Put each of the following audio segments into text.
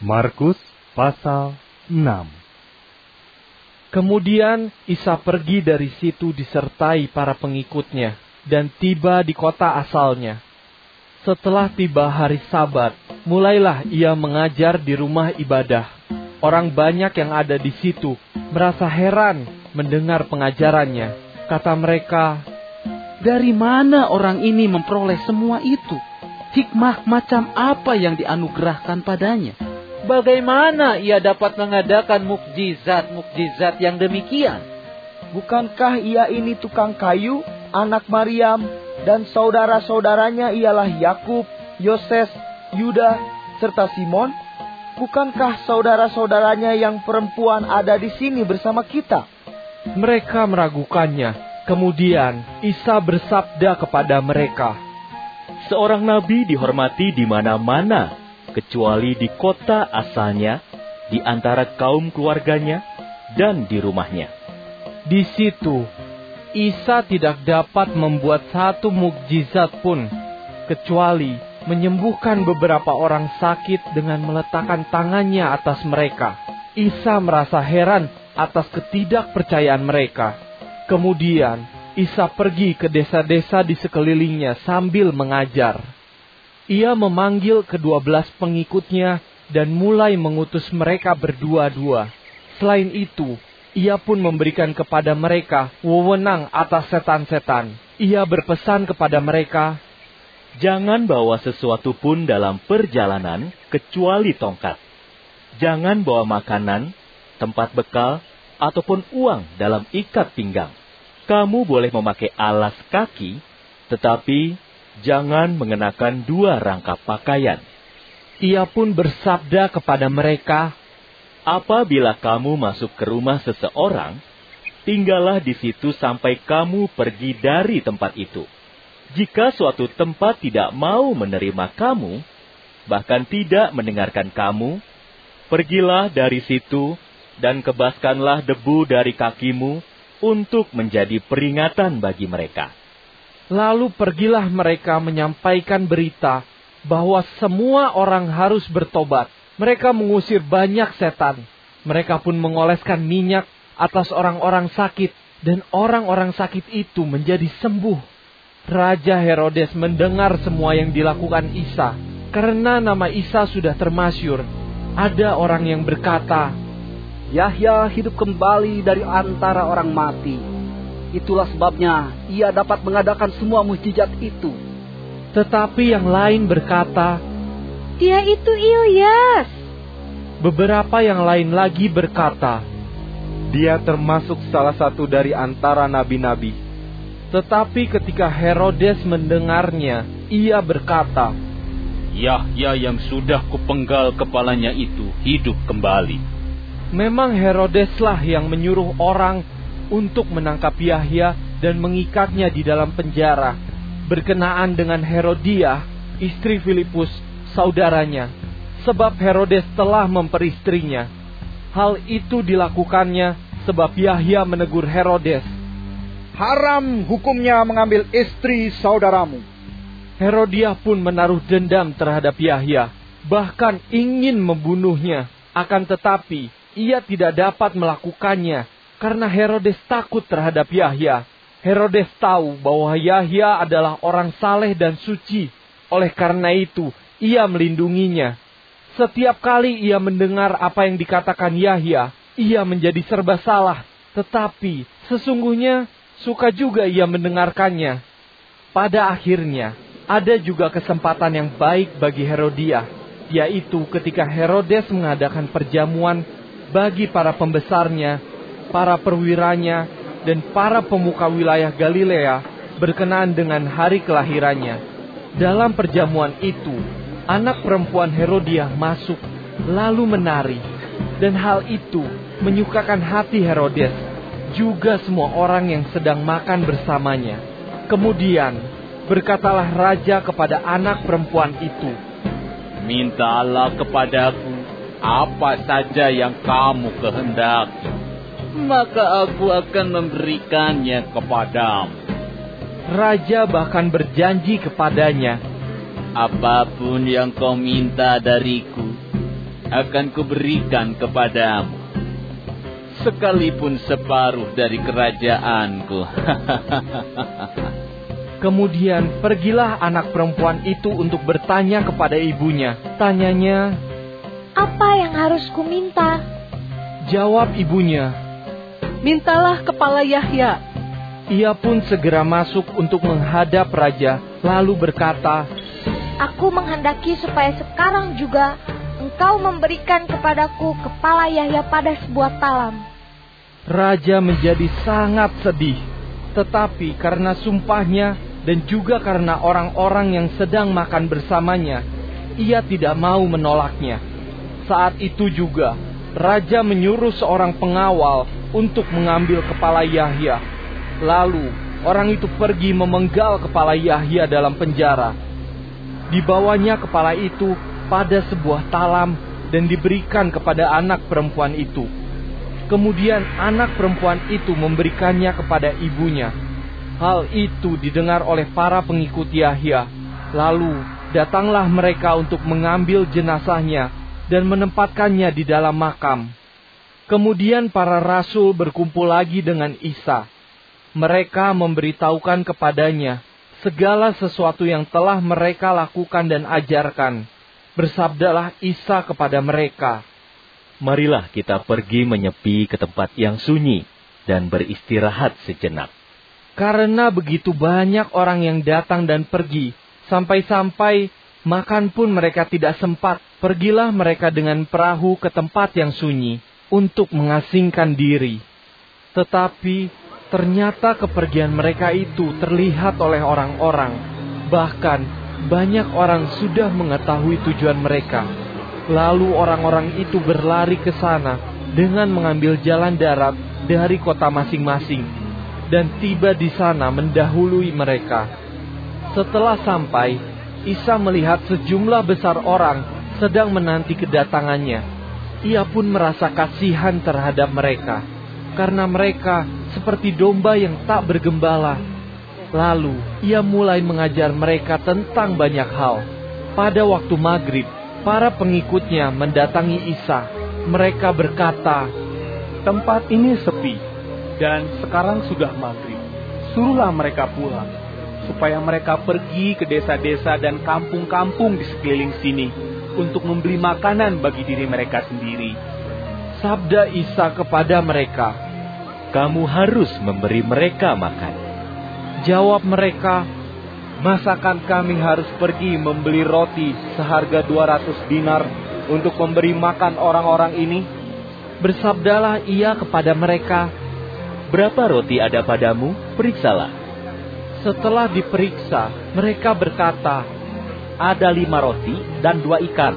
Markus pasal 6. Kemudian Isa pergi dari situ disertai para pengikutnya dan tiba di kota asalnya. Setelah tiba hari Sabat, mulailah ia mengajar di rumah ibadah. Orang banyak yang ada di situ merasa heran mendengar pengajarannya. Kata mereka, "Dari mana orang ini memperoleh semua itu? Hikmah macam apa yang dianugerahkan padanya? Bagaimana ia dapat mengadakan mukjizat-mukjizat yang demikian? Bukankah ia ini tukang kayu, anak Maryam, dan saudara-saudaranya ialah Yakub, Yoses, Yuda, serta Simon? Bukankah saudara-saudaranya yang perempuan ada di sini bersama kita?" Mereka meragukannya. Kemudian Isa bersabda kepada mereka, "Seorang nabi dihormati di mana-mana, kecuali di kota asalnya, di antara kaum keluarganya, dan di rumahnya." Di situ, Isa tidak dapat membuat satu mukjizat pun, kecuali menyembuhkan beberapa orang sakit dengan meletakkan tangannya atas mereka. Isa merasa heran atas ketidakpercayaan mereka. Kemudian, Isa pergi ke desa-desa di sekelilingnya sambil mengajar. Ia memanggil ke-12 pengikutnya dan mulai mengutus mereka berdua-dua. Selain itu, ia pun memberikan kepada mereka wewenang atas setan-setan. Ia berpesan kepada mereka, "Jangan bawa sesuatu pun dalam perjalanan kecuali tongkat. Jangan bawa makanan, tempat bekal, ataupun uang dalam ikat pinggang. Kamu boleh memakai alas kaki, tetapi jangan mengenakan 2 rangkap pakaian." Ia pun bersabda kepada mereka, "Apabila kamu masuk ke rumah seseorang, tinggallah di situ sampai kamu pergi dari tempat itu. Jika suatu tempat tidak mau menerima kamu, bahkan tidak mendengarkan kamu, pergilah dari situ dan kebaskanlah debu dari kakimu untuk menjadi peringatan bagi mereka." Lalu pergilah mereka menyampaikan berita bahwa semua orang harus bertobat. Mereka mengusir banyak setan. Mereka pun mengoleskan minyak atas orang-orang sakit, dan orang-orang sakit itu menjadi sembuh. Raja Herodes mendengar semua yang dilakukan Isa. Karena nama Isa sudah termasyhur, ada orang yang berkata, Yahya hidup kembali dari antara orang mati. Itulah sebabnya ia dapat mengadakan semua mukjizat itu. Tetapi yang lain berkata, "Dia itu Ilyas." Beberapa yang lain lagi berkata, Dia termasuk salah satu dari antara nabi-nabi. Tetapi ketika Herodes mendengarnya, ia berkata, "Yahya yang sudah kupenggal kepalanya itu hidup kembali." Memang Herodeslah yang menyuruh orang untuk menangkap Yahya dan mengikatnya di dalam penjara, berkenaan dengan Herodia, istri Filipus, saudaranya, sebab Herodes telah memperistrinya. Hal itu dilakukannya sebab Yahya menegur Herodes, "Haram hukumnya mengambil istri saudaramu." Herodia pun menaruh dendam terhadap Yahya, bahkan ingin membunuhnya. Akan tetapi, ia tidak dapat melakukannya, karena Herodes takut terhadap Yahya. Herodes tahu bahwa Yahya adalah orang saleh dan suci. Oleh karena itu, ia melindunginya. Setiap kali ia mendengar apa yang dikatakan Yahya, ia menjadi serba salah. Tetapi, sesungguhnya suka juga ia mendengarkannya. Pada akhirnya, ada juga kesempatan yang baik bagi Herodia, yaitu ketika Herodes mengadakan perjamuan bagi para pembesarnya, para perwiranya, dan para pemuka wilayah Galilea berkenaan dengan hari kelahirannya. Dalam perjamuan itu, anak perempuan Herodia masuk, lalu menari, dan hal itu menyukakan hati Herodes, juga semua orang yang sedang makan bersamanya. Kemudian, berkatalah raja kepada anak perempuan itu, "Mintalah kepadaku apa saja yang kamu kehendaki, maka aku akan memberikannya kepadamu." Raja bahkan berjanji kepadanya, "Apapun yang kau minta dariku, akan kuberikan kepadamu, sekalipun separuh dari kerajaanku. Kemudian pergilah anak perempuan itu untuk bertanya kepada ibunya. Tanyanya, "Apa yang harus kuminta?" Jawab ibunya, "Mintalah kepala Yahya." Ia pun segera masuk untuk menghadap raja, lalu berkata, "Aku menghendaki supaya sekarang juga engkau memberikan kepadaku kepala Yahya pada sebuah talam." Raja menjadi sangat sedih, tetapi karena sumpahnya dan juga karena orang-orang yang sedang makan bersamanya, ia tidak mau menolaknya. Saat itu juga, raja menyuruh seorang pengawal untuk mengambil kepala Yahya. Lalu, orang itu pergi memenggal kepala Yahya dalam penjara. Dibawanya kepala itu pada sebuah talam dan diberikan kepada anak perempuan itu. Kemudian anak perempuan itu memberikannya kepada ibunya. Hal itu didengar oleh para pengikut Yahya. Lalu datanglah mereka untuk mengambil jenazahnya dan menempatkannya di dalam makam. Kemudian para rasul berkumpul lagi dengan Isa. Mereka memberitahukan kepadanya segala sesuatu yang telah mereka lakukan dan ajarkan. Bersabdalah Isa kepada mereka, "Marilah kita pergi menyepi ke tempat yang sunyi dan beristirahat sejenak." Karena begitu banyak orang yang datang dan pergi, sampai-sampai makan pun mereka tidak sempat. Pergilah mereka dengan perahu ke tempat yang sunyi untuk mengasingkan diri. Tetapi ternyata kepergian mereka itu terlihat oleh orang-orang. Bahkan banyak orang sudah mengetahui tujuan mereka. Lalu orang-orang itu berlari ke sana dengan mengambil jalan darat dari kota masing-masing dan tiba di sana mendahului mereka. Setelah sampai, Isa melihat sejumlah besar orang sedang menanti kedatangannya. Ia pun merasa kasihan terhadap mereka, karena mereka seperti domba yang tak bergembala. Lalu ia mulai mengajar mereka tentang banyak hal. Pada waktu maghrib, para pengikutnya mendatangi Isa. Mereka berkata, "Tempat ini sepi, dan sekarang sudah maghrib. Suruhlah mereka pulang, supaya mereka pergi ke desa-desa dan kampung-kampung di sekeliling sini untuk membeli makanan bagi diri mereka sendiri." Sabda Isa kepada mereka, "Kamu harus memberi mereka makan." Jawab mereka, "Masakan kami harus pergi membeli roti seharga 200 dinar untuk memberi makan orang-orang ini?" Bersabdalah ia kepada mereka, "Berapa roti ada padamu? Periksalah." Setelah diperiksa, mereka berkata, "Ada 5 roti dan 2 ikan."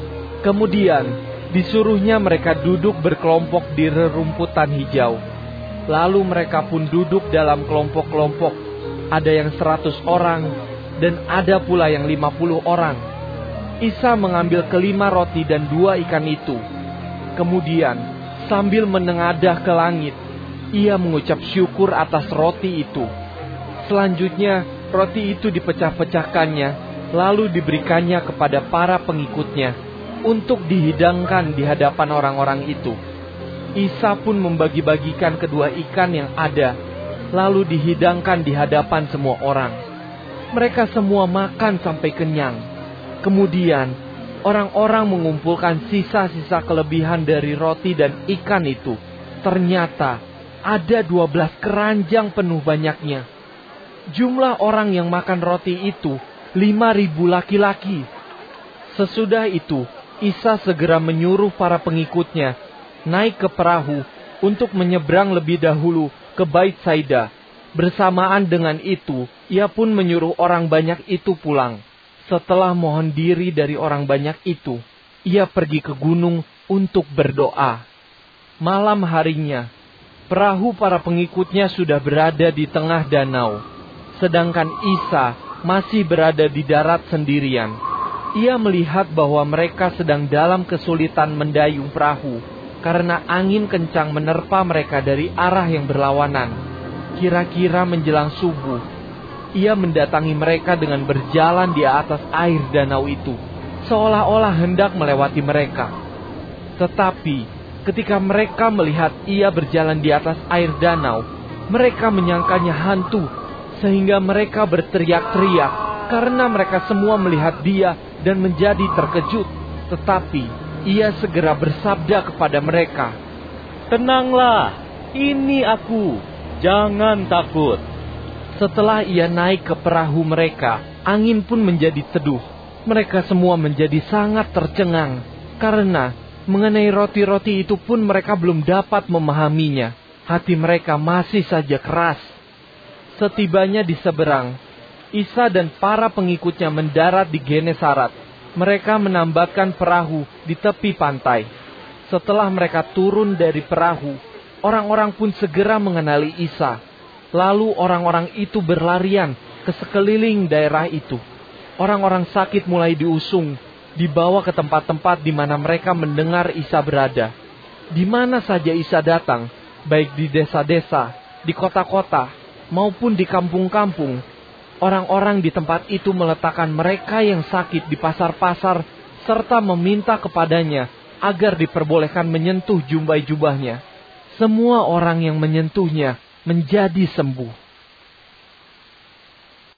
Kemudian disuruhnya mereka duduk berkelompok di rerumputan hijau. Lalu mereka pun duduk dalam kelompok-kelompok. Ada yang 100 orang dan ada pula yang 50 orang. Isa mengambil kelima roti dan 2 ikan itu. Kemudian sambil menengadah ke langit, ia mengucap syukur atas roti itu. Selanjutnya roti itu dipecah-pecahkannya, lalu diberikannya kepada para pengikutnya untuk dihidangkan di hadapan orang-orang itu. Isa pun membagi-bagikan kedua ikan yang ada, lalu dihidangkan di hadapan semua orang. Mereka semua makan sampai kenyang. Kemudian orang-orang mengumpulkan sisa-sisa kelebihan dari roti dan ikan itu. Ternyata ada 12 keranjang penuh banyaknya. Jumlah orang yang makan roti itu 5.000 laki-laki. Sesudah itu, Isa segera menyuruh para pengikutnya naik ke perahu untuk menyeberang lebih dahulu ke Bait Saida. Bersamaan dengan itu, ia pun menyuruh orang banyak itu pulang. Setelah mohon diri dari orang banyak itu, ia pergi ke gunung untuk berdoa. Malam harinya, perahu para pengikutnya sudah berada di tengah danau, sedangkan Isa masih berada di darat sendirian. Ia melihat bahwa mereka sedang dalam kesulitan mendayung perahu, karena angin kencang menerpa mereka dari arah yang berlawanan. Kira-kira menjelang subuh, ia mendatangi mereka dengan berjalan di atas air danau itu, seolah-olah hendak melewati mereka. Tetapi ketika mereka melihat ia berjalan di atas air danau, mereka menyangkanya hantu, sehingga mereka berteriak-teriak karena mereka semua melihat dia dan menjadi terkejut. Tetapi ia segera bersabda kepada mereka, "Tenanglah, ini aku, jangan takut." Setelah ia naik ke perahu mereka, angin pun menjadi teduh. Mereka semua menjadi sangat tercengang, karena mengenai roti-roti itu pun mereka belum dapat memahaminya. Hati mereka masih saja keras. Setibanya di seberang, Isa dan para pengikutnya mendarat di Genesaret. Mereka menambatkan perahu di tepi pantai. Setelah mereka turun dari perahu, orang-orang pun segera mengenali Isa. Lalu orang-orang itu berlarian ke sekeliling daerah itu. Orang-orang sakit mulai diusung, dibawa ke tempat-tempat di mana mereka mendengar Isa berada. Di mana saja Isa datang, baik di desa-desa, di kota-kota, maupun di kampung-kampung, orang-orang di tempat itu meletakkan mereka yang sakit di pasar-pasar, serta meminta kepadanya agar diperbolehkan menyentuh jumbai jubahnya. Semua orang yang menyentuhnya menjadi sembuh.